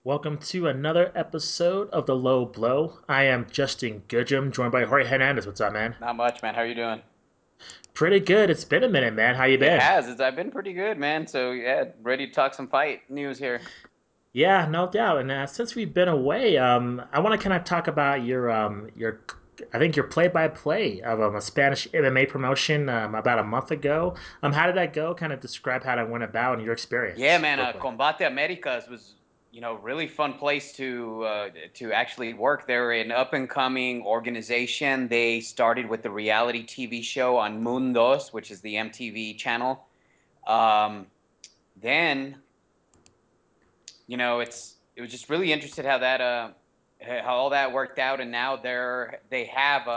Welcome to another episode of The Low Blow. I am Justin Goodrum, joined by Jorge Hernandez. What's up, man? Not much, man. How are you doing? Pretty good. It's been a minute, man. How you It been? has. I've been pretty good, man. So yeah, ready to talk some fight news here. Yeah, no doubt. And since we've been away, I want to kind of talk about I think your play-by-play of a Spanish MMA promotion about a month ago. How did that go? Kind of describe how that went about and your Yeah, experience, man. real quick. Combate Americas was really fun place to actually work. They're an up and coming organization. They started with the reality TV show on Mundos, which is the MTV channel. Um, then it was just really interested how all that worked out, and now they have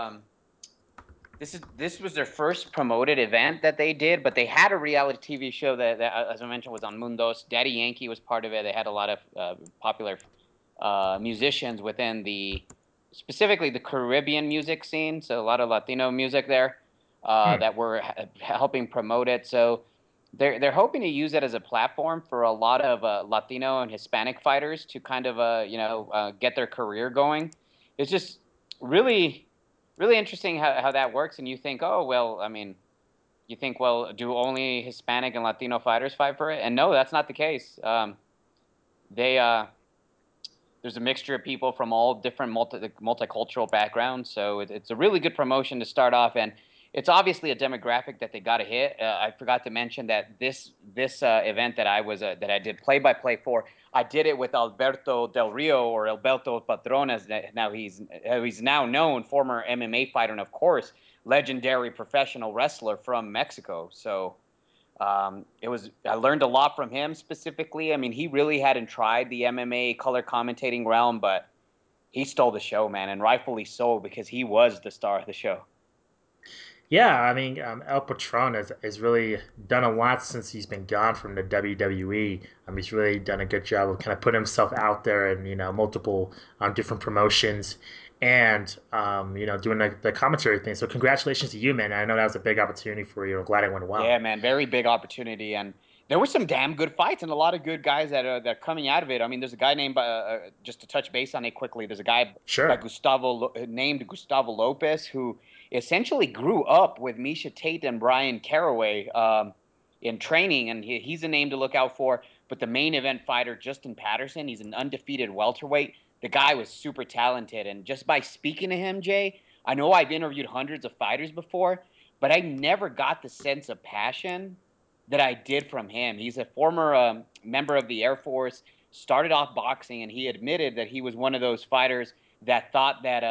this was their first promoted event that they did, but they had a reality TV show that as I mentioned, was on Mundos. Daddy Yankee was part of it. They had a lot of popular musicians within specifically the Caribbean music scene, so a lot of Latino music there Hmm. that were helping promote it. So they're hoping to use it as a platform for a lot of Latino and Hispanic fighters to kind of get their career going. It's just really really interesting how that works. And you think, oh well, I mean, you think, well, do only Hispanic and Latino fighters fight for it? And no, that's not the case. They There's a mixture of people from all different multicultural backgrounds, so it's a really good promotion to start off. And it's obviously a demographic that they got to hit. I forgot to mention that this event that I did play by play for, I did it with Alberto Del Rio, or Alberto Patron, as now he's now known, former MMA fighter, and of course legendary professional wrestler from Mexico. So I learned a lot from him specifically. I mean, he really hadn't tried the MMA color commentating realm, but he stole the show, man, and rightfully so, because he was the star of the show. Yeah, I mean, El Patron has really done a lot since he's been gone from the WWE. He's really done a good job of kind of putting himself out there in multiple different promotions, and doing the commentary thing. So congratulations to you, man. I know that was a big opportunity for you. I'm glad it went Yeah, well. man, very big opportunity, and there were some damn good fights and a lot of good guys that are coming out of it. I mean, there's a guy named just to touch base on it quickly. There's a guy by Sure. named Gustavo Lopez, who essentially grew up with Misha Tate and Brian Caraway in training, and he's a name to look out for. But the main event fighter, Justin Patterson, he's an undefeated welterweight. The guy was super talented, and just by speaking to him, Jay, I know I've interviewed hundreds of fighters before, but I never got the sense of passion that I did from him. He's a former member of the Air Force, started off boxing, and he admitted that he was one of those fighters that thought that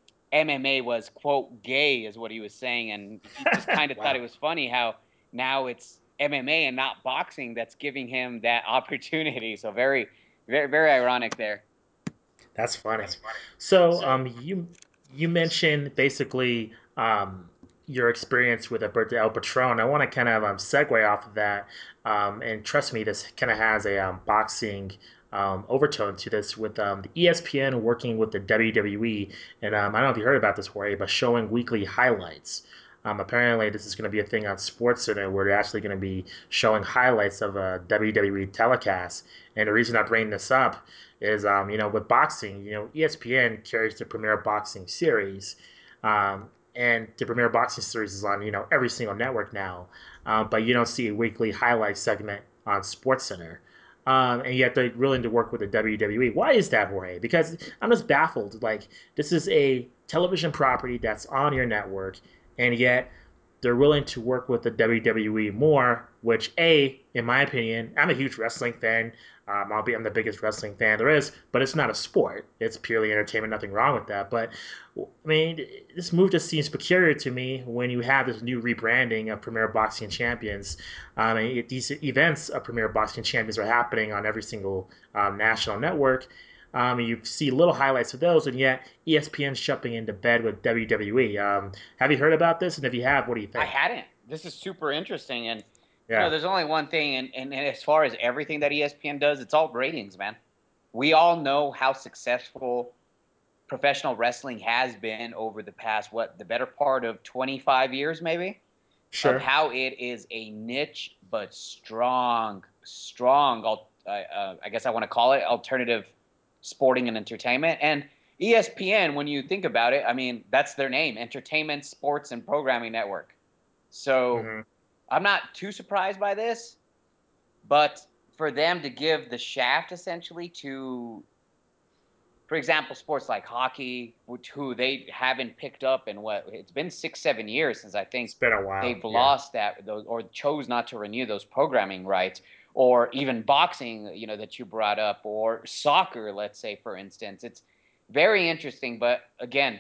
MMA was, quote, gay, is what he was saying. And he just kind of thought it Wow, was funny how now it's MMA and not boxing that's giving him that opportunity. So very, very, very ironic there. that's funny. So you mentioned basically your experience with Alberto El Patron. I want to kind of segue off of that, and trust me, this kind of has a boxing overtone to this with the ESPN working with the WWE, and I don't know if you heard about this, Jorge, but showing weekly highlights. Apparently, this is going to be a thing on SportsCenter where they're actually going to be showing highlights of a WWE telecast. And the reason I bring this up is, with boxing, ESPN carries the Premier Boxing series, and the Premier Boxing series is on, every single network now. But you don't see a weekly highlight segment on SportsCenter. And yet they're willing to work with the WWE. Why is that, Jorge? Because I'm just baffled. Like, this is a television property that's on your network, and yet they're willing to work with the WWE more. Which, in my opinion, I'm a huge wrestling fan. I'm the biggest wrestling fan there is, but it's not a sport. It's purely entertainment. Nothing wrong with that. But I mean, this move just seems peculiar to me when you have this new rebranding of Premier Boxing Champions. These events of Premier Boxing Champions are happening on every single national network. You see little highlights of those, and yet ESPN's jumping into bed with WWE. Have you heard about this? And if you have, what do you I think? hadn't. This is super interesting. And, Yeah, there's only one thing. And as far as everything that ESPN does, it's all ratings, man. We all know how successful professional wrestling has been over the past, what, the better part of 25 years, maybe, of sure. how it is a niche but strong, I guess I want to call it alternative sporting and entertainment. And ESPN, when you think about it, I mean, that's their name, Entertainment, Sports, and Programming Network. So Hmm. I'm not too surprised by this, but for them to give the shaft essentially to, for example, sports like hockey, which who they haven't picked up in what it's been 6, 7 years since I think It's been a while. they've Yeah. lost that those or chose not to renew those programming rights, or even boxing, that you brought up, or soccer, let's say for instance. It's very interesting, but again,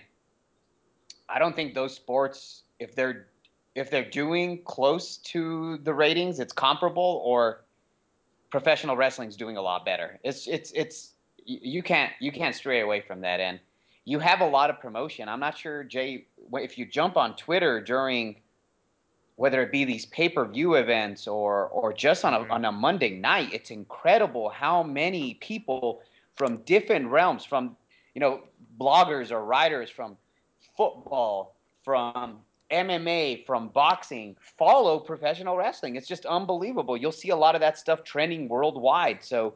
I don't think those sports, if they're doing close to the ratings, it's comparable, or professional wrestling's doing a lot better. It's you can't stray away from that, and you have a lot of promotion. I'm not sure, Jay, if you jump on Twitter during whether it be these pay-per-view events or just on a Hmm. on a Monday night, it's incredible how many people from different realms, from you know bloggers or writers from football, from MMA, from boxing, follow professional wrestling. It's just unbelievable. You'll see a lot of that stuff trending worldwide. So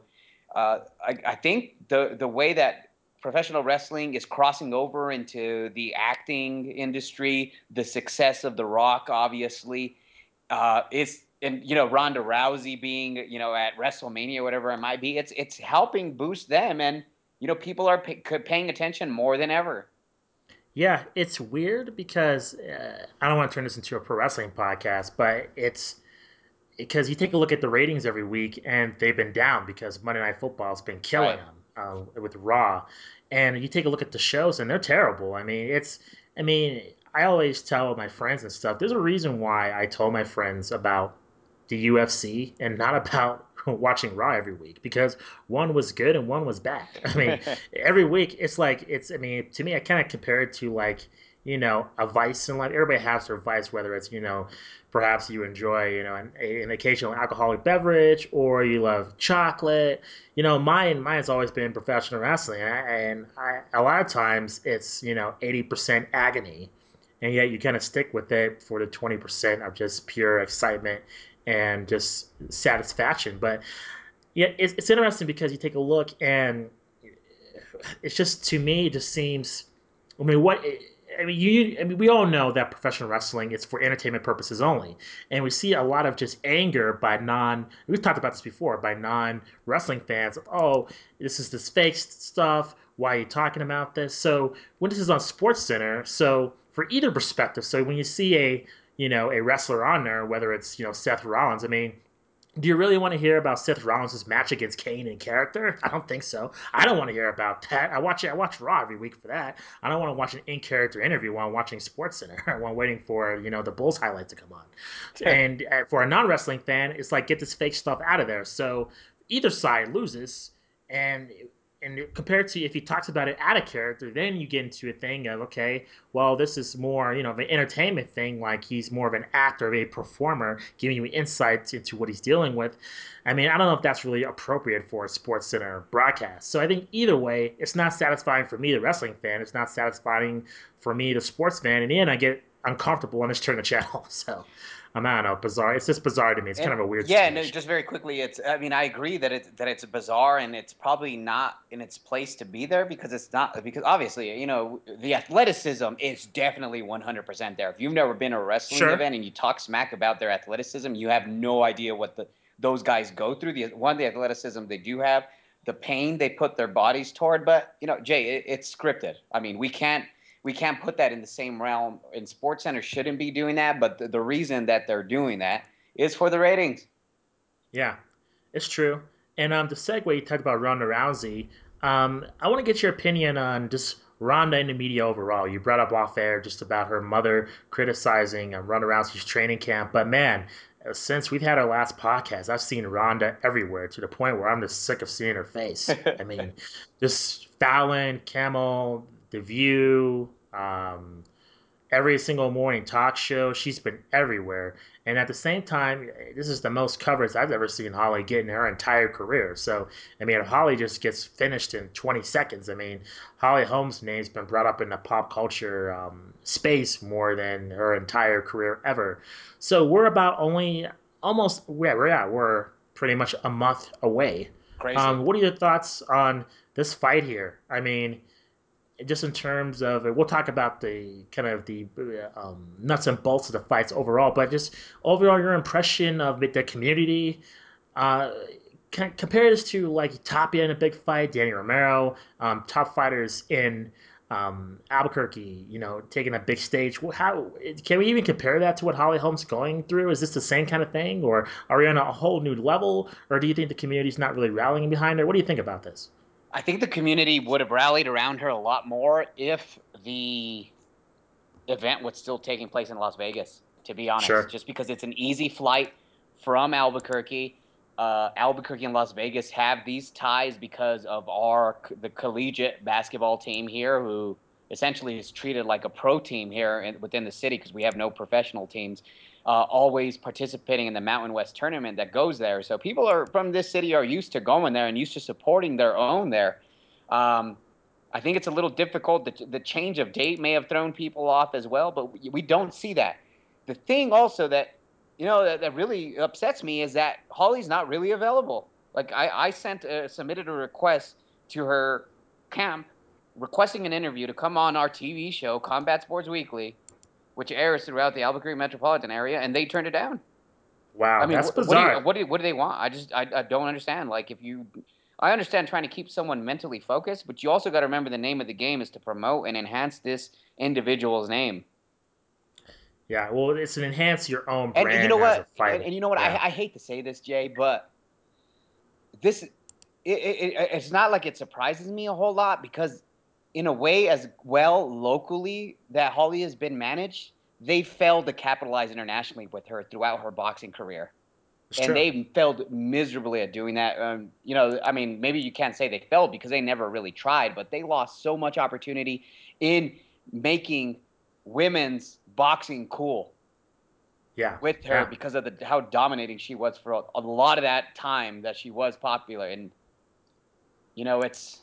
I think the way that professional wrestling is crossing over into the acting industry, the success of The Rock, obviously, is and Ronda Rousey being at WrestleMania, whatever it might be. It's helping boost them, and people are paying attention more than ever. Yeah, it's weird because I don't want to turn this into a pro wrestling podcast, but it's because you take a look at the ratings every week and they've been down because Monday Night Football's been killing Right. them with Raw, and you take a look at the shows and they're terrible. I mean, I always tell my friends and stuff. There's a reason why I told my friends about the UFC and not about watching Raw every week because one was good and one was bad. I mean, every week it's like it's. I mean, to me, I kind of compare it to like a vice in life. Everybody has their vice, whether it's perhaps you enjoy an occasional alcoholic beverage or you love chocolate. Mine's always been professional wrestling, a lot of times it's 80% agony, and yet you kind of stick with it for the 20% of just pure excitement and just satisfaction. But yeah, it's interesting because you take a look and it's just, to me, it just seems. I mean, what I mean, we all know that professional wrestling is for entertainment purposes only, and we see a lot of just anger by non. We've talked about this before by non wrestling fans. Oh, this is this fake stuff. Why are you talking about this? So when this is on Sports Center, so for either perspective, so when you see a wrestler on there, whether it's Seth Rollins, I mean, do you really want to hear about Seth Rollins' match against Kane in character? I don't think so. I don't want to hear about that. I watch Raw every week for that. I don't want to watch an in character interview while I'm watching Sports Center while waiting for the Bulls highlight to come on. And for a non wrestling fan, it's like get this fake stuff out of there. So either side loses, and compared to if he talks about it out of character, then you get into a thing of, okay, well, this is more of an entertainment thing, like he's more of an actor, a performer, giving you insights into what he's dealing with. I mean, I don't know if that's really appropriate for a Sports Center broadcast. So I think either way, it's not satisfying for me, the wrestling fan. It's not satisfying for me, the sports fan. In the end, I get uncomfortable and just turn the channel. So I don't know, bizarre. It's just bizarre to me. It's kind And of a weird yeah, no, situation. just very quickly, I mean, I agree that it's bizarre, and it's probably not in its place to be there, because it's not, because obviously, the athleticism is definitely 100% there. If you've never been to a wrestling Sure. event and you talk smack about their athleticism, you have no idea what those guys go through. The athleticism they do have, the pain they put their bodies toward, but Jay, it's scripted. I mean, we can't put that in the same realm, and Sports Center shouldn't be doing that, but the reason that they're doing that is for the ratings. Yeah, it's true. And to segue, you talked about Ronda Rousey. I want to get your opinion on just Ronda in the media overall. You brought up off air just about her mother criticizing Ronda Rousey's training camp, but man, since we've had our last podcast, I've seen Ronda everywhere to the point where I'm just sick of seeing her face. I mean, just Fallon, Camel, The View, every single morning talk show. She's been everywhere. And at the same time, this is the most coverage I've ever seen Holly get in her entire career. So, I mean, if Holly just gets finished in 20 seconds, I mean, Holly Holmes' name's been brought up in the pop culture space more than her entire career ever. So we're about only almost, yeah, we're pretty much a month away crazy. What are your thoughts on this fight here? I mean, just in terms of, we'll talk about the kind of the nuts and bolts of the fights overall, but just overall your impression of the community. Uh, Compare this to like Tapia in a big fight, Danny Romero, top fighters in Albuquerque, taking a big stage. How can we even compare that to what Holly Holm's going through? Is this the same kind of thing, or are we on a whole new level, or do you think the community's not really rallying behind her? What do you think about this? I think the community would have rallied around her a lot more if the event was still taking place in Las Vegas, to be honest, Sure. just because it's an easy flight from Albuquerque. Albuquerque and Las Vegas have these ties because of the collegiate basketball team here, who essentially is treated like a pro team here within the city because we have no professional teams. Always participating in the Mountain West tournament that goes there. So people are from this city are used to going there and used to supporting their own there. Um, I think it's a little difficult. The change of date may have thrown people off as well, but we don't see that. The thing also that that really upsets me is that Holly's not really available. Like I submitted a request to her camp requesting an interview to come on our TV show Combat Sports Weekly, which airs throughout the Albuquerque metropolitan area, and they turned it down. I Wow, mean, that's bizarre. what do they want? I don't understand. Like if you, I understand trying to keep someone mentally focused, but you also got to remember the name of the game is to promote and enhance this individual's name. Yeah, well, it's to enhance your own And you brand know as a what? And, fighter. and you know what? Yeah, I hate to say this, Jay, but it's not like it surprises me a whole lot because in a way, as well locally that Holly has been managed, they failed to capitalize internationally with her throughout her boxing career. it's And true. they failed miserably at doing that. I mean, maybe you can't say they failed because they never really tried, but they lost so much opportunity in making women's boxing cool Yeah, with her yeah. because of how dominating she was for a lot of that time that she was popular. And it's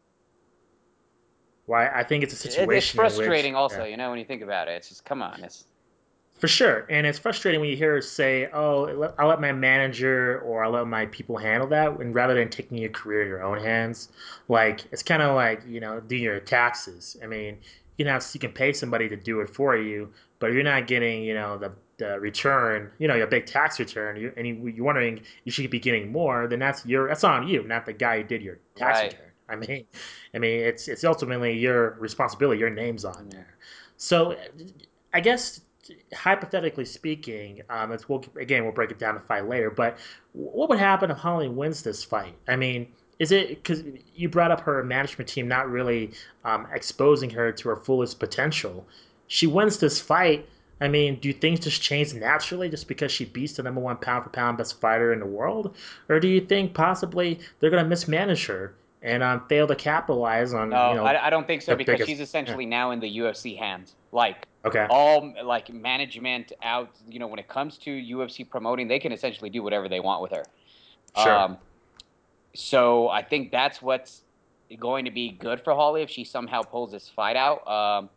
Why I think it's a it's situation in which, frustrating also. yeah, When you think about it, it's just come on, it's for sure. And it's frustrating when you hear her say, "Oh, I'll let my manager or I'll let my people handle that," and rather than taking your career in your own hands, like it's kind of like doing your taxes. I mean, you can pay somebody to do it for you, but if you're not getting the return, your big tax return, you're wondering you should be getting more, then that's on you, not the guy who did your tax right. return. I mean, it's ultimately your responsibility. Your name's on Mm. there. So, I guess hypothetically speaking, we'll break it down to fight later. But what would happen if Holly wins this fight? I mean, is it because you brought up her management team not really exposing her to her fullest potential? She wins this fight. I mean, do things just change naturally just because she beats the number one pound for pound best fighter in the world, or do you think possibly they're going to mismanage her and fail to capitalize on No, I don't think so the because biggest? she's Yeah. essentially now in the UFC hands. Like Okay. all like management out, when it comes to UFC promoting, they can essentially do whatever they want with her. Sure. Um, so I think that's what's going to be good for Holly if she somehow pulls this fight out.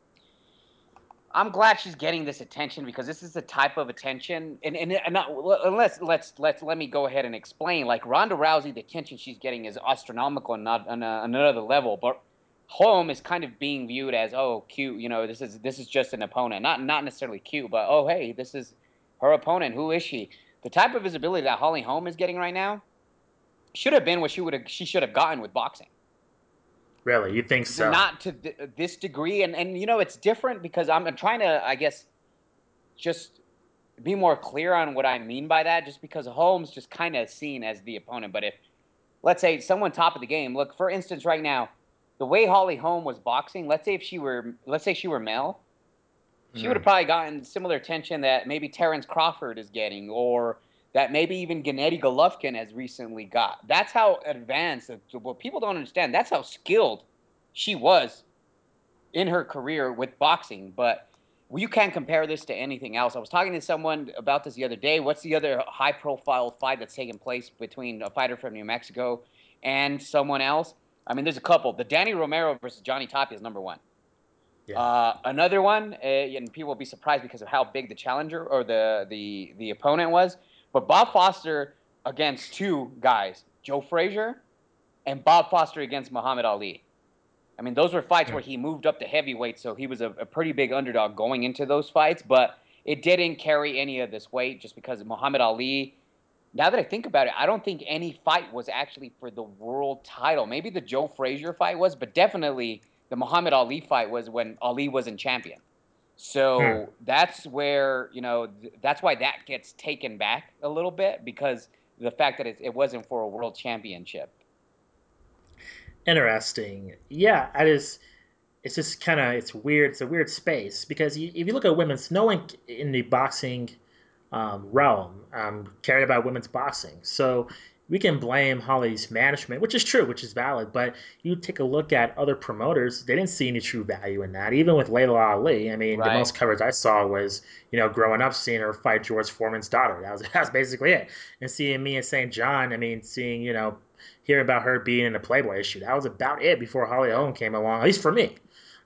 I'm glad she's getting this attention because this is the type of attention, and not, let me go ahead and explain. Like Ronda Rousey, the attention she's getting is astronomical and not on another level. But Holm is kind of being viewed as, oh, cute. This is just an opponent, not necessarily cute, but oh, hey, this is her opponent. Who is she? The type of visibility that Holly Holm is getting right now should have been what she should have gotten with boxing. Really, you think so? Not to this degree, and it's different because I'm trying to, I guess, just be more clear on what I mean by that, just because Holmes just kind of seen as the opponent. But if, let's say, someone top of the game, look, for instance, right now, the way Holly Holm was boxing, let's say she were male, she would have Mm. probably gotten similar attention that maybe Terrence Crawford is getting, or that maybe even Gennady Golovkin has recently got. That's how advanced. What people don't understand, that's how skilled she was in her career with boxing, but you can't compare this to anything else. I was talking to someone about this the other day. What's the other high profile fight that's taken place between a fighter from New Mexico and someone else? I mean, there's a couple. The Danny Romero versus Johnny Tapia is number one. Yeah. Another one, and people will be surprised because of how big the challenger or the opponent was. But Bob Foster against two guys, Joe Frazier. and Bob Foster against Muhammad Ali. I mean, those were fights Hmm. where he moved up to heavyweight, so he was a pretty big underdog going into those fights, but it didn't carry any of this weight just because Muhammad Ali. Now that I think about it, I don't think any fight was actually for the world title. Maybe the Joe Frazier fight was, but definitely the Muhammad Ali fight was when Ali wasn't champion. Hmm. So that's where, that's why that gets taken back a little bit because the fact that it wasn't for a world championship. Interesting. Yeah, I just it's just kind of it's weird. It's a weird space because if you look at women's, no one in the boxing realm cared about women's boxing. So we can blame Holly's management, which is true, which is valid. But you take a look at other promoters; they didn't see any true value in that. Even with Layla Ali, I mean, the Right. most coverage I saw was growing up seeing her fight George Foreman's daughter. That was basically it. And seeing me in St. John, I mean, seeing hearing about her being in a Playboy issue. That was about it before Holly Yeah. Holm came along, at least for me.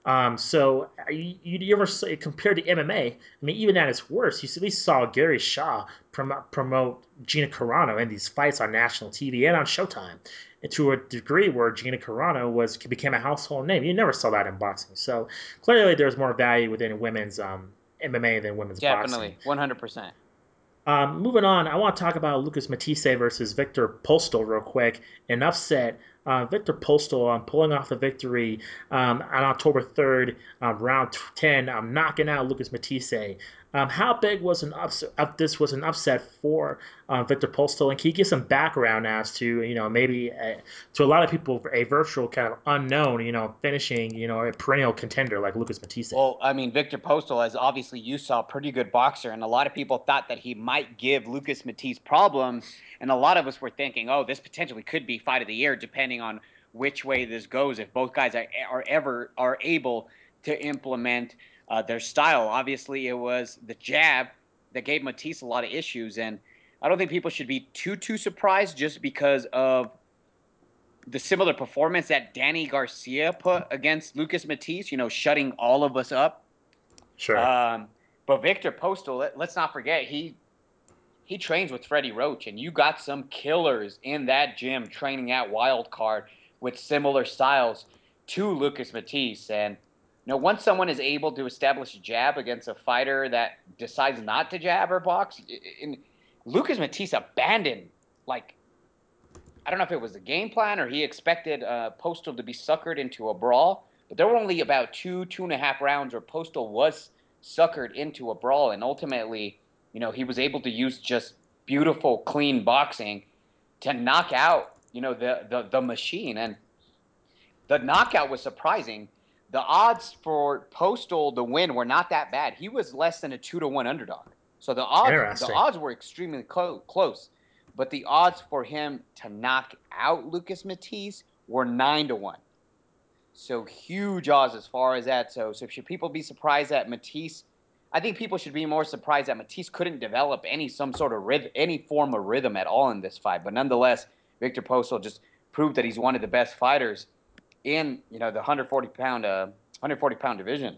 So you ever compared to MMA? I mean, even at its worst, you at least saw Gary Shaw promote Gina Carano in these fights on national TV and on Showtime, and to a degree where Gina Carano became a household name. You never saw that in boxing. So clearly, there's more value within women's MMA than women's boxing. Definitely. 100%. Moving on, I want to talk about Lucas Matisse versus Victor Postal real quick. An upset. Victor Postal pulling off the victory on October 3rd, round 10, knocking out Lucas Matisse. How big was an upset? This was an upset for Victor Postal, and can you give some background as to maybe to a lot of people a virtual kind of unknown, finishing a perennial contender like Lucas Matisse? Well, I mean, Victor Postal, as obviously you saw, a pretty good boxer, and a lot of people thought that he might give Lucas Matisse problems, and a lot of us were thinking, oh, this potentially could be fight of the year, depending on which way this goes. If both guys are able to implement their style, obviously it was the jab that gave Matisse a lot of issues, and I don't think people should be too surprised just because of the similar performance that Danny Garcia put against Lucas Matisse, shutting all of us up. Sure. Um, but Victor Postal, let's not forget, he trains with Freddie Roach, and you got some killers in that gym training at Wild Card with similar styles to Lucas Matisse. And once someone is able to establish a jab against a fighter that decides not to jab or box, in Lucas Matisse abandoned like I don't know if it was the game plan or he expected Postal to be suckered into a brawl, but there were only about 2.5 rounds where Postal was suckered into a brawl, and ultimately, he was able to use just beautiful, clean boxing to knock out, the machine, and the knockout was surprising. The odds for Postal to win were not that bad. He was less than a 2-1 underdog. So the Interesting. odds were extremely close, but the odds for him to knock out Lucas Matisse were 9-1. So huge odds as far as that. So should people be surprised that Matisse? I think people should be more surprised that Matisse couldn't develop some sort of rhythm, any form of rhythm at all in this fight. But nonetheless, Victor Postal just proved that he's one of the best fighters in the 140 pound division.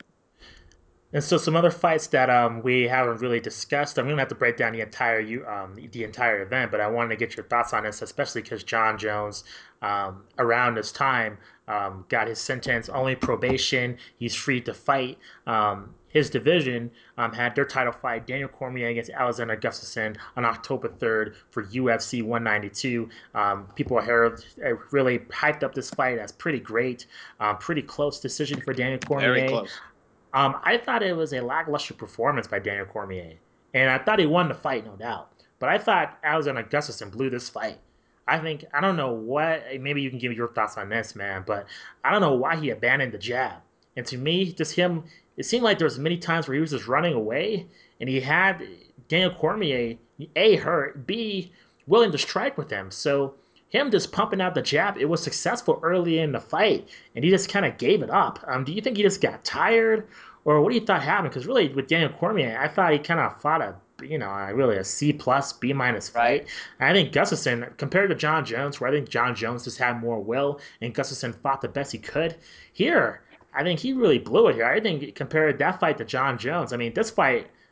And so some other fights that we haven't really discussed. I'm gonna have to break down the entire event, but I wanted to get your thoughts on this, especially because John Jones, around this time, got his sentence only probation. He's free to fight. His division had their title fight, Daniel Cormier against Alexander Gustafsson on October 3rd for UFC 192. People have really hyped up this fight as pretty great, pretty close decision for Daniel Very Cormier. close. I thought it was a lackluster performance by Daniel Cormier, and I thought he won the fight, no doubt. But I thought Alexander Gustafsson blew this fight. I don't know what. Maybe you can give me your thoughts on this, man. But I don't know why he abandoned the jab. And to me, just him, it seemed like there was many times where he was just running away, and he had Daniel Cormier a hurt, b willing to strike with him. So him just pumping out the jab, it was successful early in the fight, and he just kind of gave it up. Do you think he just got tired, or what do you thought happened? Because really, with Daniel Cormier, I thought he kind of fought really a C plus B minus Right. fight. And I think Gustafsson, compared to John Jones, where I think John Jones just had more will, and Gustafsson fought the best he could. Here, I think he really blew it here. I think compared that fight to John Jones, I mean, this fight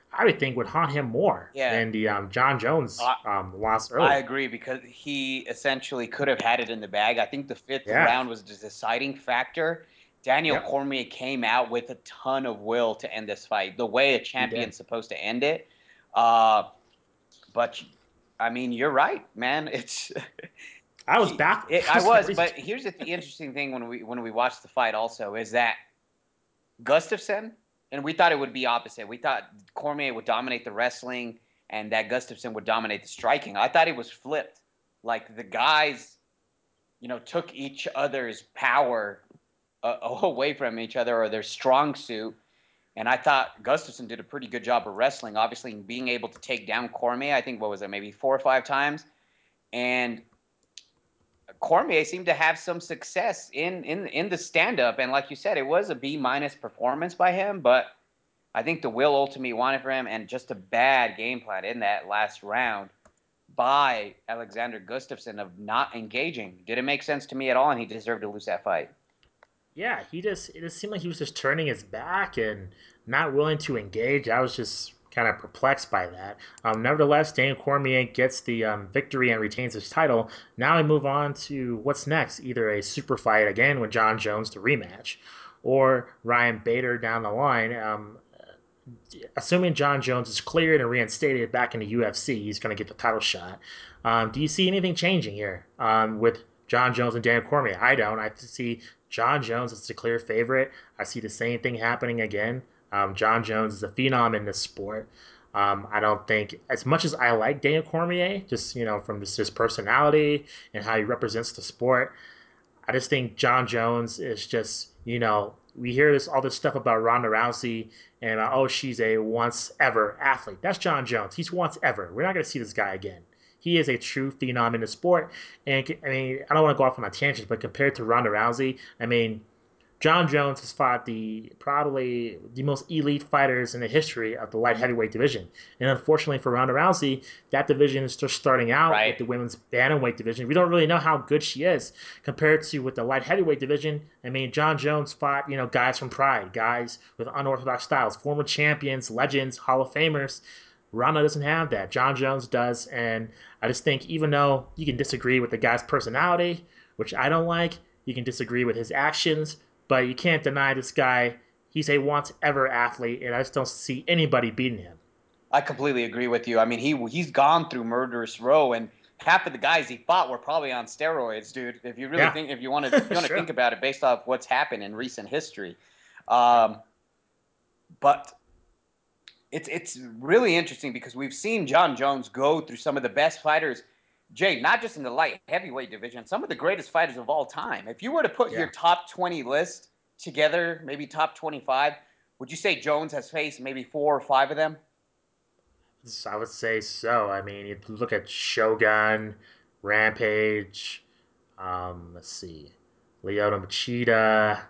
I would think would haunt him more Yeah. than the John Jones I loss I earlier. agree because he essentially could have had it in the bag. I think the fifth Yeah. round was the deciding factor. Daniel Yep. Cormier came out with a ton of will to end this fight, the way a He did. champion's supposed to end it. Uh, but I mean, you're right, man. It's I was baffled. I I was like, was, what is he but doing? here's the interesting thing when we watched the fight also is that Gustafson, and we thought it would be opposite. We thought Cormier would dominate the wrestling and that Gustafson would dominate the striking. I thought it was flipped. Like the guys, took each other's power away from each other or their strong suit. And I thought Gustafson did a pretty good job of wrestling, obviously being able to take down Cormier. I think what was it, maybe 4 or 5 times. And Cormier seemed to have some success in the stand up, and like you said, it was a B- performance by him. But I think the will ultimately won it for him, and just a bad game plan in that last round by Alexander Gustafsson of not engaging. Didn't make sense to me at all, and he deserved to lose that fight. Yeah, it just seemed like he was just turning his back and not willing to engage. I was just kind of perplexed by that. Nevertheless, Daniel Cormier gets the victory and retains his title. Now we move on to what's next: either a super fight again with John Jones to rematch, or Ryan Bader down the line. Assuming John Jones is cleared and reinstated back in the UFC, he's going to get the title shot. Do you see anything changing here with John Jones and Daniel Cormier? I don't. I see John Jones as the clear favorite. I see the same thing happening again. John Jones is a phenom in this sport. I don't think, as much as I like Daniel Cormier, just from just his personality and how he represents the sport, I just think John Jones is just, we hear all this stuff about Ronda Rousey and oh, she's a once ever athlete. That's John Jones. He's once ever. We're not going to see this guy again. He is a true phenom in the sport. And I mean, I don't want to go off on a tangent, but compared to Ronda Rousey, I mean, John Jones has fought probably the most elite fighters in the history of the light heavyweight division. And unfortunately for Ronda Rousey, that division is just starting out Right. with the women's bantamweight division. We don't really know how good she is compared to with the light heavyweight division. I mean, John Jones fought, guys from Pride, guys with unorthodox styles, former champions, legends, Hall of Famers. Ronda doesn't have that. John Jones does. And I just think even though you can disagree with the guy's personality, which I don't like, you can disagree with his actions, but you can't deny this guy. He's a once ever athlete, and I just don't see anybody beating him. I completely agree with you. I mean, he's gone through murderous row, and half of the guys he fought were probably on steroids, dude. If you really Yeah, think, if you want to sure. think about it based off what's happened in recent history, Yep. um, but it's really interesting because we've seen John Jones go through some of the best fighters, Jay, not just in the light heavyweight division, some of the greatest fighters of all time. If you were to put your Yeah, top 20 list together, maybe top 25, would you say Jones has faced maybe 4 or 5 of them? I would say so. I mean, you look at Shogun, Rampage. Let's see, Lyoto Machida.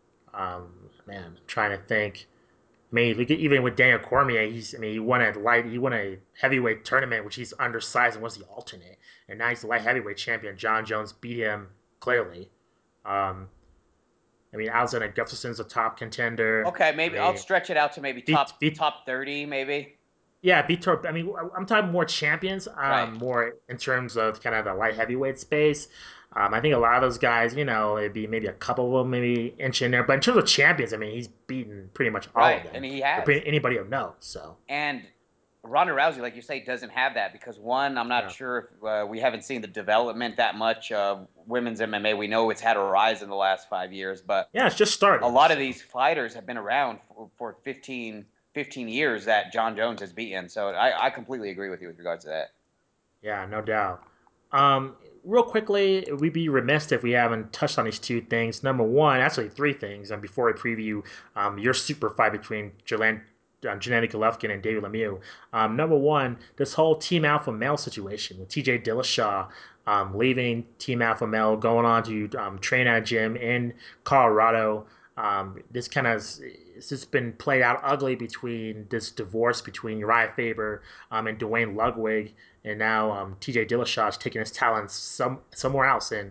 Man, I'm trying to think. I mean, look at, even with Daniel Cormier, he won he won a heavyweight tournament, which he's undersized and was the alternate, and now he's the light heavyweight champion. John Jones beat him clearly. Um, I mean, Alexander Gustafsson's a top contender. Okay, I maybe I'll mean, stretch it out to maybe beat top beat top 30, maybe. yeah, Vitor. I mean, I'm talking more champions. Right. More in terms of kind of the light heavyweight space. I think a lot of those guys, it'd be maybe a couple of them, maybe inch in there. But in terms of champions, I mean, he's beaten pretty much all Right, of and them, he or has. anybody will know. So And Ronda Rousey, like you say, doesn't have that because one, I'm not yeah, sure if we haven't seen the development that much of women's MMA. We know it's had a rise in the last 5 years, but yeah, it's just a started. lot of So these fighters have been around for 15 years that John Jones has beaten. So I completely agree with you with regards to that. yeah, no doubt. Um, Real quickly, we'd be remiss if we haven't touched on these two things. Number one, actually three things. And before I preview your super fight between Gennady Golovkin and David Lemieux. Number one, this whole Team Alpha Male situation with TJ Dillashaw leaving Team Alpha Male, going on to train at a gym in Colorado. This kind of it's just been played out ugly between this divorce between Uriah Faber and Dwayne Ludwig, and now TJ Dillashaw is taking his talents somewhere else. And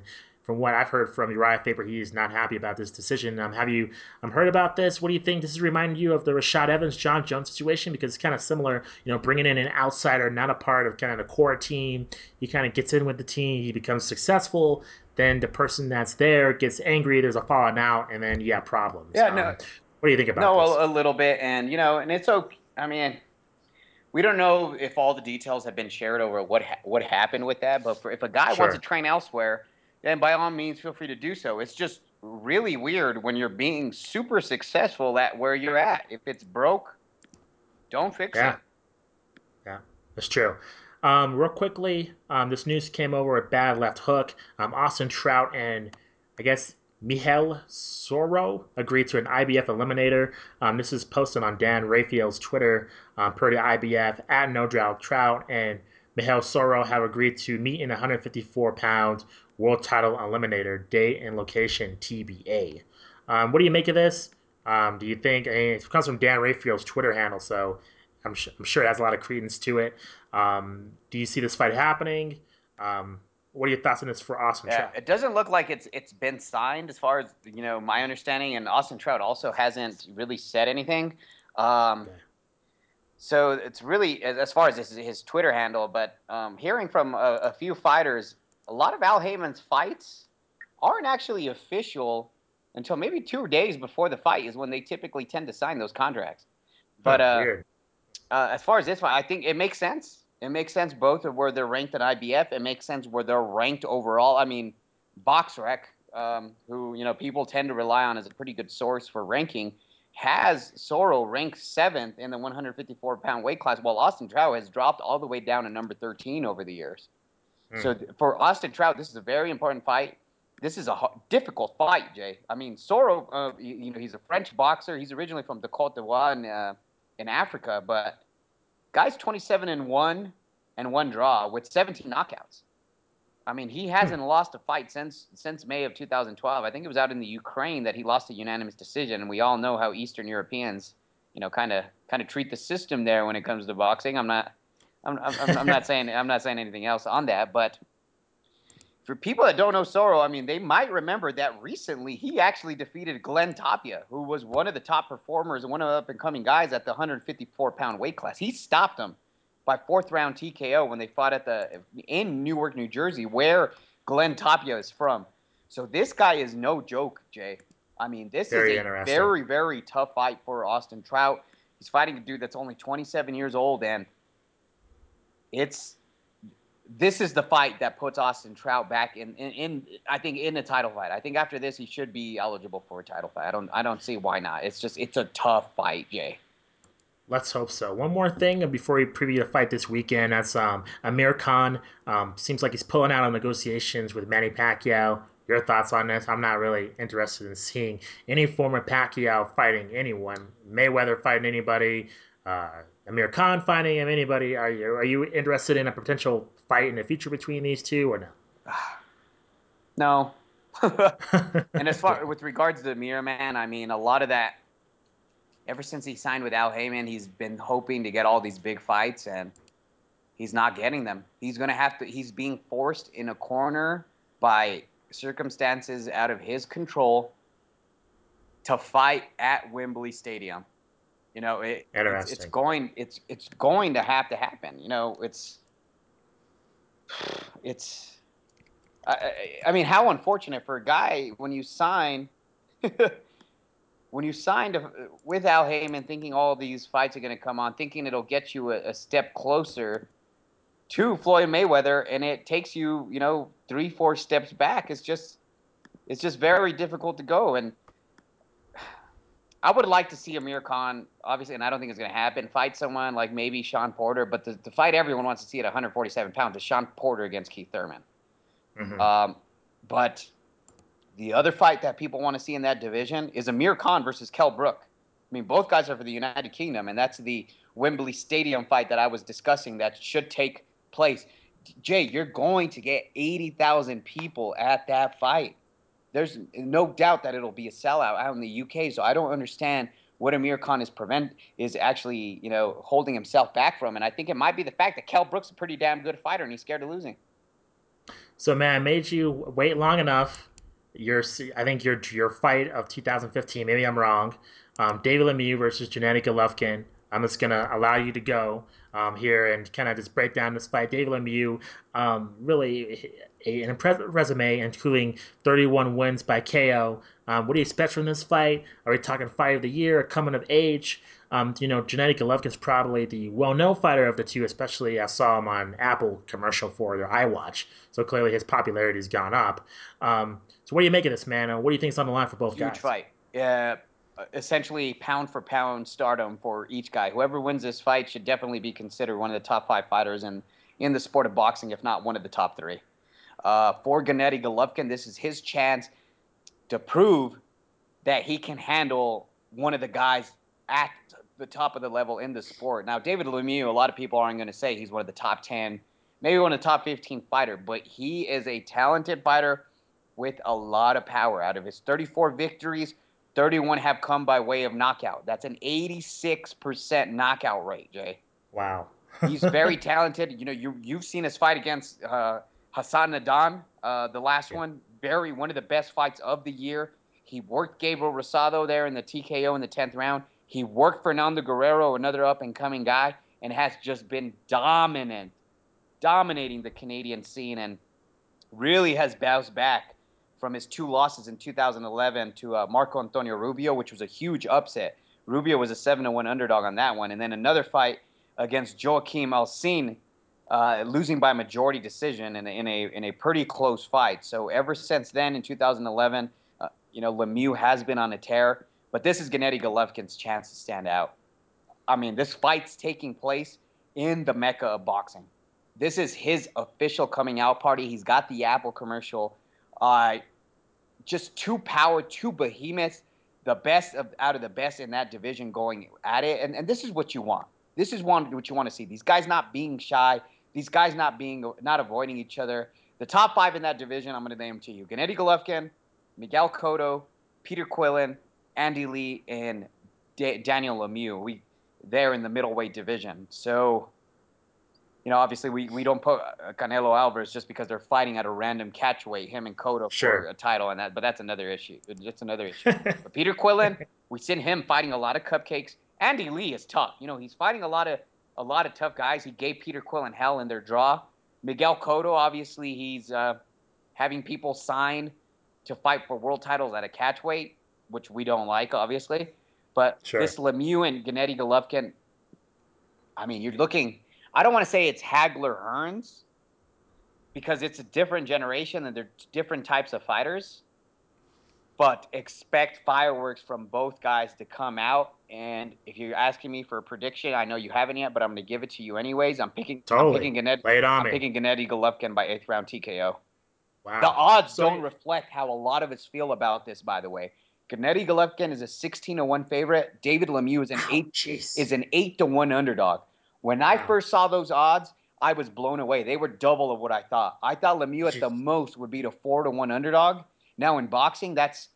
from what I've heard from Uriah Faber, he is not happy about this decision. Have you heard about this? What do you think? This is reminding you of the Rashad Evans, John Jones situation because it's kind of similar. Bringing in an outsider, not a part of kind of the core team. He kind of gets in with the team. He becomes successful. Then the person that's there gets angry. There's a falling out, and then you have problems. Yeah, no, What do you think about no, this? a little bit, and and it's okay. I mean, we don't know if all the details have been shared over what happened with that, but if a guy wants to Sure. train elsewhere, then by all means feel free to do so. It's just really weird when you're being super successful at where you're at. If it's broke, don't fix Yeah. it. Yeah, that's true. Real quickly, this news came over a bad left hook. Austin Trout and I guess Mihail Soro agreed to an IBF eliminator. This is posted on Dan Raphael's Twitter. Per the IBF, at No Drought Trout and Mihail Soro have agreed to meet in a 154-pound world title eliminator. Date and location TBA. What do you make of this? Do you think it comes from Dan Raphael's Twitter handle? So I'm sure it has a lot of credence to it. Do you see this fight happening? What are your thoughts on this for Austin Yeah, Trout? it doesn't look like it's been signed as far as my understanding, and Austin Trout also hasn't really said anything. Um, Okay. so it's really as far as his Twitter handle, but hearing from a few fighters, a lot of Al Heyman's fights aren't actually official until maybe 2 days before the fight is when they typically tend to sign those contracts. But Huh, weird. as far as this fight, I think it makes sense. It makes sense both of where they're ranked at IBF. It makes sense where they're ranked overall. I mean, BoxRec, who people tend to rely on as a pretty good source for ranking, has Sorrell ranked seventh in the 154-pound weight class, while Austin Trout has dropped all the way down to number 13 over the years. Hmm. So for Austin Trout, this is a very important fight. This is a difficult fight, Jay. I mean, Sorrell, he's a French boxer. He's originally from the Côte d'Ivoire in Africa, but guy's 27-1 and one draw with 17 knockouts. I mean, he Hmm. hasn't lost a fight since May of 2012. I think it was out in the Ukraine that he lost a unanimous decision, and we all know how Eastern Europeans, kind of treat the system there when it comes to boxing. I'm not saying anything else on that, but for people that don't know Sorrow, I mean, they might remember that recently he actually defeated Glenn Tapia, who was one of the top performers and one of the up and coming guys at the 154-pound weight class. He stopped him by fourth round TKO when they fought in Newark, New Jersey, where Glenn Tapia is from. So this guy is no joke, Jay. I mean, this is Very a interesting. very, very tough fight for Austin Trout. He's fighting a dude that's only 27 years old, and it's this is the fight that puts Austin Trout back in I think in the title fight. I think after this he should be eligible for a title fight. I don't see why not. It's a tough fight, Jay. Let's hope so. One more thing before we preview the fight this weekend. That's Amir Khan. Seems like he's pulling out on negotiations with Manny Pacquiao. Your thoughts on this? I'm not really interested in seeing any former Pacquiao fighting anyone. Mayweather fighting anybody. Amir Khan fighting anybody. Are you interested in a potential fight in the future between these two or no? No. And as far Yeah. with regards to Amir, man, I mean a lot of that ever since he signed with Al Heyman, he's been hoping to get all these big fights and he's not getting them. He's being forced in a corner by circumstances out of his control to fight at Wembley Stadium. It's Interesting. going to have to happen. It's I mean, how unfortunate for a guy when you sign when you signed with Al Heyman, thinking all these fights are going to come on, thinking it'll get you a step closer to Floyd Mayweather, and it takes you, 3, 4 steps back. It's just very difficult to go. And I would like to see Amir Khan, obviously, and I don't think it's going to happen, fight someone like maybe Sean Porter, but the fight everyone wants to see at 147 pounds is Sean Porter against Keith Thurman. Hmm. Um, but the other fight that people want to see in that division is Amir Khan versus Kell Brook. I mean, both guys are for the United Kingdom, and that's the Wembley Stadium fight that I was discussing that should take place. Jay, you're going to get 80,000 people at that fight. There's no doubt that it'll be a sellout out in the UK. So I don't understand what Amir Khan is actually holding himself back from. And I think it might be the fact that Kell Brook's a pretty damn good fighter and he's scared of losing. So man, I made you wait long enough. I think your fight of 2015. Maybe I'm wrong. David Lemieux versus Gennady Golovkin. I'm just gonna allow you to go here and kind of just break down this fight. David Lemieux, really an impressive resume, including 31 wins by KO. What do you expect from this fight? Are we talking fight of the year, coming of age? Gennady Golovkin's probably the well-known fighter of the two, especially I saw him on Apple commercial for their iWatch. So clearly his popularity's gone up. So what do you make of this, man? What do you think's on the line for both Huge guys? fight. Essentially pound for pound stardom for each guy. Whoever wins this fight should definitely be considered one of the top 5 fighters in the sport of boxing, if not one of the top 3. For Gennady Golovkin, this is his chance to prove that he can handle one of the guys at the top of the level in the sport. Now, David Lemieux, a lot of people aren't going to say he's one of the top 10, maybe one of the top 15 fighter, but he is a talented fighter with a lot of power. Out of his 34 victories, 31 have come by way of knockout. That's an 86% knockout rate, Jay. Wow. He's very talented. You've seen his fight against Hassan Nadan, the last Yeah. one. One of the best fights of the year. He worked Gabriel Rosado there in the TKO in the 10th round. He worked Fernando Guerrero, another up and coming guy, and has just been dominating the Canadian scene, and really has bounced back from his 2 losses in 2011 to Marco Antonio Rubio, which was a huge upset. Rubio was a 7-1 underdog on that one, and then another fight against Joaquim Alcine, losing by majority decision in a pretty close fight. So ever since then, in 2011, Lemieux has been on a tear, but this is Gennady Golovkin's chance to stand out. I mean, this fight's taking place in the mecca of boxing. This is his official coming out party. He's got the Apple commercial. Uh, just two behemoths, the best out of the best in that division going at it. And this is what you want. This is what you want to see. These guys not being shy. These guys not avoiding each other. The top 5 in that division, I'm going to name to you: Gennady Golovkin, Miguel Cotto, Peter Quillen, Andy Lee, and Daniel Lemieux. They're in the middleweight division. So obviously we don't put Canelo Alvarez just because they're fighting at a random catchweight, him and Cotto for Sure. a title, but that's another issue. It's another issue. But Peter Quillen, we seen him fighting a lot of cupcakes. Andy Lee is tough. He's fighting a lot of tough guys. He gave Peter Quillen hell in their draw. Miguel Cotto, obviously, he's having people sign to fight for world titles at a catchweight, which we don't like, obviously. But Sure. this Lemieux and Gennady Golovkin, I mean, you're looking. I don't want to say it's Hagler Hearns because it's a different generation and they're different types of fighters. But expect fireworks from both guys to come out. And if you're asking me for a prediction, I know you haven't yet, but I'm going to give it to you anyways. I'm picking. I'm Totally. picking Gennady. Lay it on I'm me. picking Gennady Golovkin by 8th round TKO. The Wow. odds So don't reflect how a lot of us feel about this, by the way. Gennady Golovkin is a 16-1 favorite. David Lemieux is an wow, eight jeez. is an 8-1 underdog. When I Wow. first saw those odds, I was blown away. They were double of what I thought. I thought Lemieux Did at you the most would be the 4-1 underdog. Now in boxing, that's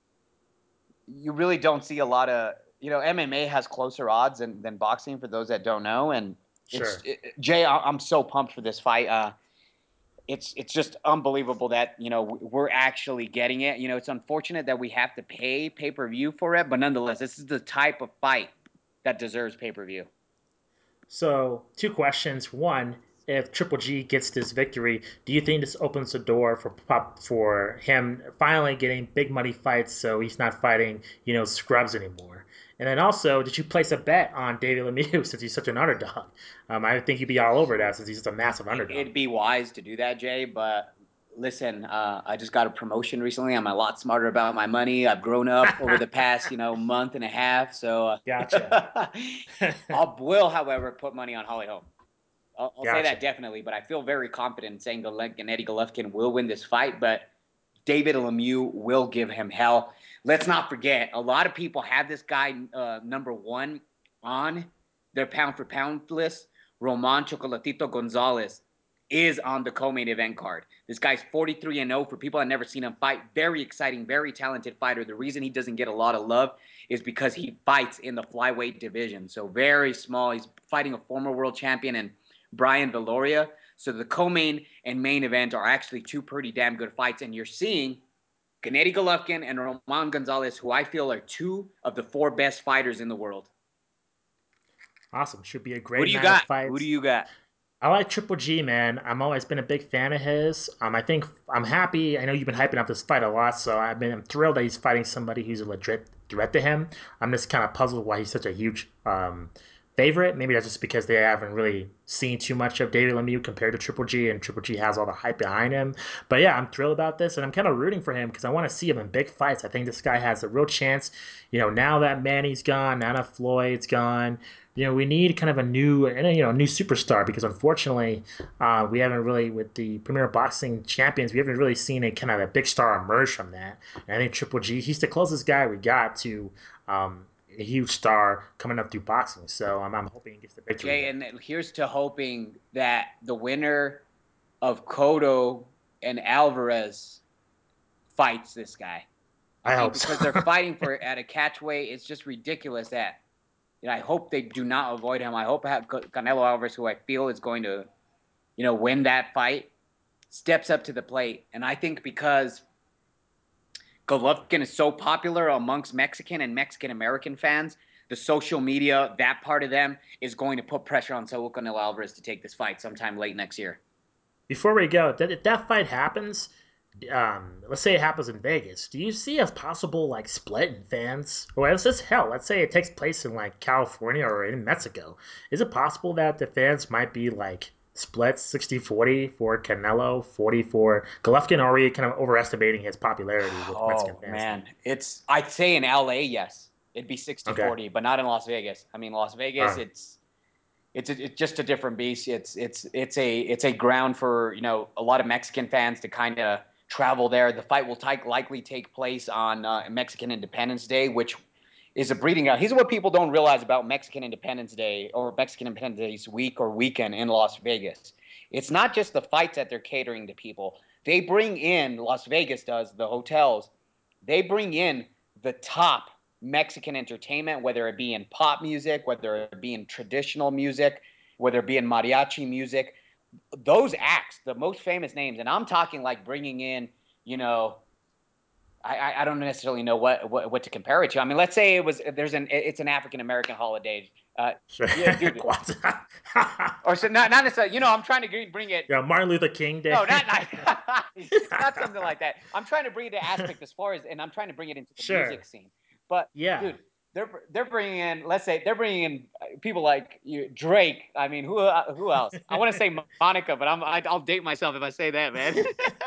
you really don't see a lot of MMA has closer odds than boxing for those that don't know. And sure. Jay, I'm so pumped for this fight. It's just unbelievable that we're actually getting it. It's unfortunate that we have to pay per view for it, but nonetheless, this is the type of fight that deserves pay per view. So, two questions. One, if Triple G gets this victory, do you think this opens the door for him finally getting big money fights so he's not fighting, scrubs anymore? And then also, did you place a bet on David Lemieux since he's such an underdog? I think you'd be all over that since he's just a massive underdog. It'd be wise to do that, Jay. But listen, I just got a promotion recently. I'm a lot smarter about my money. I've grown up over the past, month and a half. So Gotcha. I will, however, put money on Holly Holm. I'll say Gotcha. that definitely. But I feel very confident in saying Gennady Golovkin will win this fight. But David Lemieux will give him hell. Let's not forget, a lot of people have this guy number 1 on their pound for pound list. Roman Chocolatito Gonzalez is on the co-main event card. This guy's 43-0 for people that never seen him fight. Very exciting, very talented fighter. The reason he doesn't get a lot of love is because he fights in the flyweight division. So very small. He's fighting a former world champion and Brian Valoria. So the co-main and main event are actually two pretty damn good fights, and you're seeing Gennady Golovkin and Roman Gonzalez, who I feel are two of the four best fighters in the world. Awesome. Should be a Who great do you night of got? Who do fights. you got? I like Triple G, man. I'm always been a big fan of his. I think I'm happy. I know you've been hyping up this fight a lot, so I'm thrilled that he's fighting somebody who's a legit threat to him. I'm just kind of puzzled why he's such a huge favorite. Maybe that's just because they haven't really seen too much of David Lemieux compared to Triple G, and Triple G has all the hype behind him. But yeah, I'm thrilled about this, and I'm kind of rooting for him because I want to see him in big fights. I think this guy has a real chance. Now that Manny's gone, now that Floyd's gone, we need kind of a new, new superstar because unfortunately, we haven't really with the Premier Boxing Champions, we haven't really seen a kind of a big star emerge from that. And I think Triple G, he's the closest guy we got to a huge star coming up through boxing. So I'm hoping he gets the victory Jay, here. and here's to hoping that the winner of Cotto and Alvarez fights this guy. I I think hope so. because they're fighting for at a catchweight, it's just ridiculous that I hope they do not avoid him. I hope Canelo Alvarez, who I feel is going to, win that fight, steps up to the plate. And I think because Golovkin is so popular amongst Mexican and Mexican American fans, the social media, that part of them, is going to put pressure on Saul Canelo Alvarez to take this fight sometime late next year. Before we go, if that fight happens, let's say it happens in Vegas, do you see a possible like split in fans? Or let's just hell, let's say it takes place in like California or in Mexico. Is it possible that the fans might be like split 60-40 for Canelo, 40 for Golovkin, or are we kind of overestimating his popularity with Mexican Oh fans now? man, I'd say in LA, yes, it'd be sixty Okay. forty, but not in Las Vegas. I mean, Las All Vegas, right. it's just a different beast. It's a ground for a lot of Mexican fans to kind of travel there. The fight will likely take place on Mexican Independence Day, which is a breeding ground. Here's what people don't realize about Mexican Independence Day or Mexican Independence Day's week or weekend in Las Vegas. It's not just the fights that they're catering to people. They bring in, Las Vegas does, the hotels, they bring in the top Mexican entertainment, whether it be in pop music, whether it be in traditional music, whether it be in mariachi music. Those acts, the most famous names, and I'm talking like bringing in, you know, I don't necessarily know what to compare it to. I mean, let's say it's an African American holiday. Sure. Yeah, dude, Kwanzaa. or so not necessarily. I'm trying to bring it. Yeah, Martin Luther King Day. No, not something like that. I'm trying to bring the aspect as far as, and I'm trying to bring it into the music Sure. scene. But Yeah. dude, they're bringing in, let's say they're bringing in people like Drake. I mean, who else? I want to say Monica, but I'll date myself if I say that, man.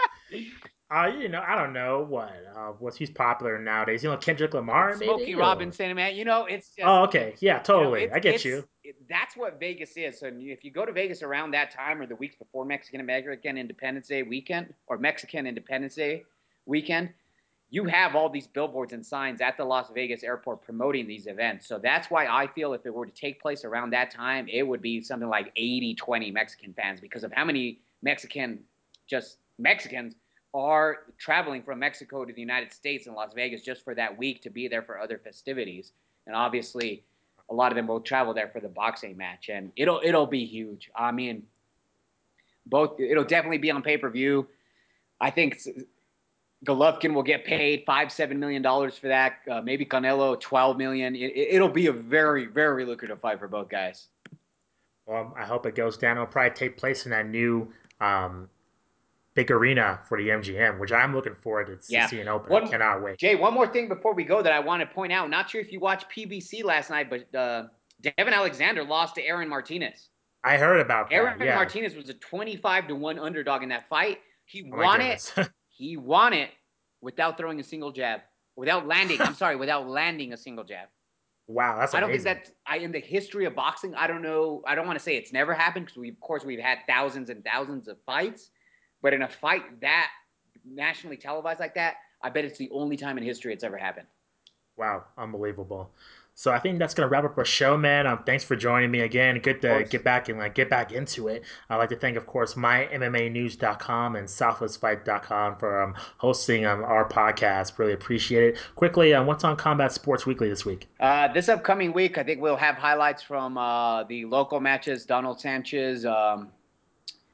I don't know what's he's popular nowadays. Kendrick Lamar Smokey maybe or Robinson, man. It's just oh, okay, yeah, totally, I get you. that's what Vegas is. So if you go to Vegas around that time or the weeks before Mexican American Independence Day weekend or Mexican Independence Day weekend, you have all these billboards and signs at the Las Vegas airport promoting these events. So that's why I feel if it were to take place around that time, it would be something like 80-20 Mexican fans because of how many Mexicans are traveling from Mexico to the United States and Las Vegas just for that week to be there for other festivities. And obviously, a lot of them will travel there for the boxing match, and it'll be huge. I mean, it'll definitely be on pay-per-view. I think Golovkin will get paid $5-7 million for that. Maybe Canelo 12 million. It'll be a very very lucrative fight for both guys. Well, I hope it goes down. It'll probably take place in that new big arena for the MGM, which I'm looking forward to Yeah. seeing open. I One cannot wait. Jay, one more thing before we go that I want to point out. Not sure if you watched PBC last night, but Devin Alexander lost to Aaron Martinez. I heard about that. Aaron Yeah. Martinez was a 25-1 underdog in that fight. He Oh my won it. goodness. He won it without throwing a single jab, without landing. I'm sorry, without landing a single jab. Wow, that's I don't think amazing. that in the history of boxing. I don't know. I don't want to say it's never happened because of course we've had thousands and thousands of fights, but in a fight that nationally televised like that, I bet it's the only time in history it's ever happened. Wow, unbelievable. So I think that's gonna wrap up our show, man. Thanks for joining me again. Good Of to course. get back and get back into it. I'd like to thank, of course, mymmanews.com and southwestfight.com for hosting our podcast. Really appreciate it. Quickly, what's on Combat Sports Weekly this week? This upcoming week, I think we'll have highlights from the local matches. Donald Sanchez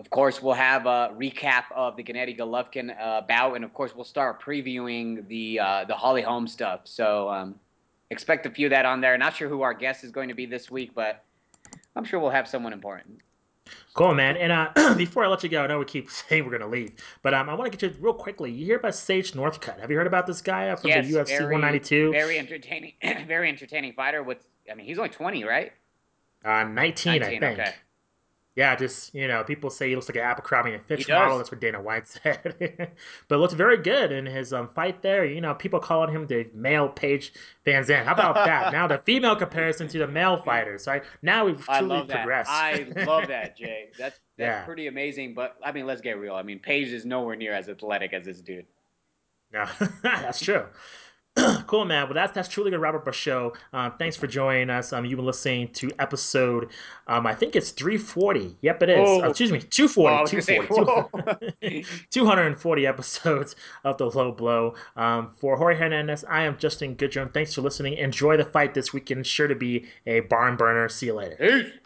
Of course, we'll have a recap of the Gennady Golovkin bout, and of course, we'll start previewing the Holly Holm stuff. So expect a few of that on there. Not sure who our guest is going to be this week, but I'm sure we'll have someone important. Cool, man. And before I let you go, I know we keep saying we're gonna leave, but I want to get you real quickly. You hear about Sage Northcutt? Have you heard about this guy from the Yes, UFC 192? very entertaining, very entertaining fighter. With, I mean, he's only 20, right? 19, I 19. Okay, think. Yeah, just people say he looks like an Abercrombie and he Fitch model. does. That's what Dana White said, but looks very good in his fight there. People calling him the male Paige Van Zandt. How about that? Now the female comparison to the male fighters. Right now we've I truly love that. progressed. I love that, Jay. That's Yeah, pretty amazing. But I mean, let's get real. I mean, Paige is nowhere near as athletic as this dude. no, that's true. Cool, man. Well, that's truly gonna wrap up our show. Thanks for joining us. You've been listening to episode, I think it's 340. Yep, it is. Oh, Excuse me, oh, 240, I was gonna say, 240, whoa. 240 episodes of the Low Blow. For Jorge Hernandez, I am Justin Goodrum. Thanks for listening. Enjoy the fight this weekend. Sure to be a barn burner. See you later. Peace.